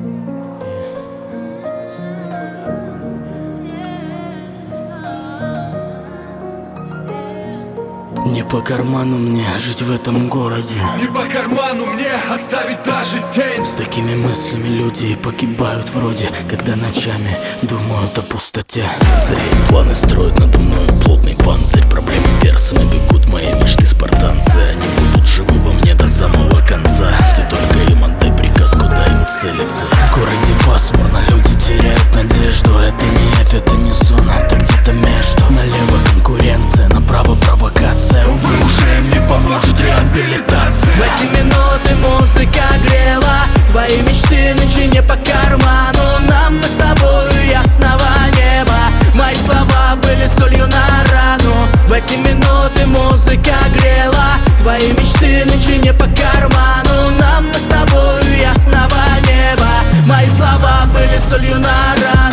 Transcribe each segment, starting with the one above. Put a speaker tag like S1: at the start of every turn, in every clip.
S1: Не по карману мне жить в этом городе,
S2: не по карману мне оставить даже тень.
S1: С такими мыслями люди погибают вроде, когда ночами думают о пустоте. Цели и планы строят надо мною плотный панцирь. Проблемы персами бегут мои мечты спартанцы. Они будут живы во мне до самого конца. Ты только им отдай приказ, куда им целиться. В городе пасмурно, люди теряют надежду. Это не эф, это не сон, это где-то между. Налево конкуренция, направо провокация. Увы, уже им не поможет реабилитация.
S3: В эти минуты музыка грела твои мечты нынче не по карману. Нам мы с тобою ясного неба. Мои слова были солью на рану. В эти минуты музыка грела твои мечты нынче не по карману. Нам мы с тобою ясного неба. Мои слова были солью на рану.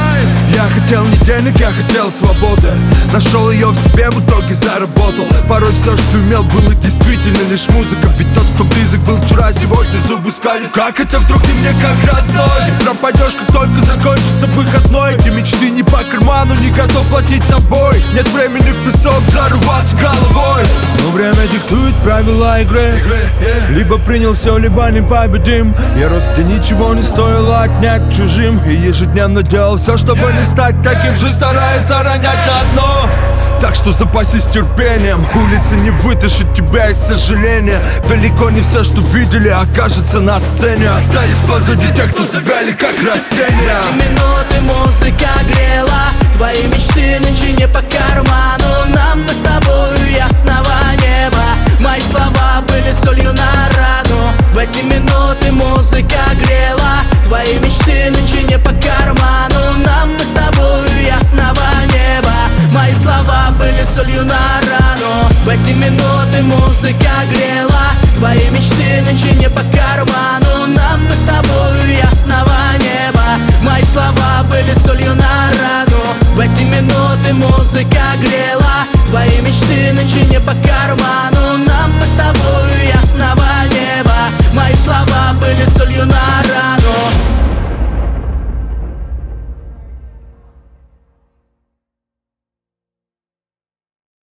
S2: Я хотел не денег, я хотел свободы. Нашел ее в себе, в итоге заработал. Порой все, что имел, было действительно лишь музыка. Ведь тот, кто близок был вчера, сегодня зубы скалит. Как это вдруг ты мне как родной? Ты пропадешь, как только закончится выходной. Эти мечты не по карману, не готов платить собой. Нет времени в песок зарываться головой. Но время диктует правила игры. Либо принял все, либо не победим. Я рос, где ничего не стоило отнять чужим. И ежедневно делал все, чтобы не стать таким же, старается ронять на дно. Так что запасись терпением. Улица не вытащит тебя из сожаления. Далеко не все, что видели, окажется на сцене. Остались позади те, кто завяли как растения.
S3: В эти минуты музыка грела твои мечты нынче не по карману. Нам мы с тобою ясного неба. Мои слова были солью на рану. В эти минуты музыка грела твои мечты нынче не по карману. Нам мы с тобою ясного неба. Мои слова были солью на рану. В эти минуты музыка грела твои мечты нынче не по карману. Нам мы с тобою ясного неба. Мои слова были солью на рану. В эти минуты музыка грела твои мечты нынче не по карману. Нам мы с тобою ясного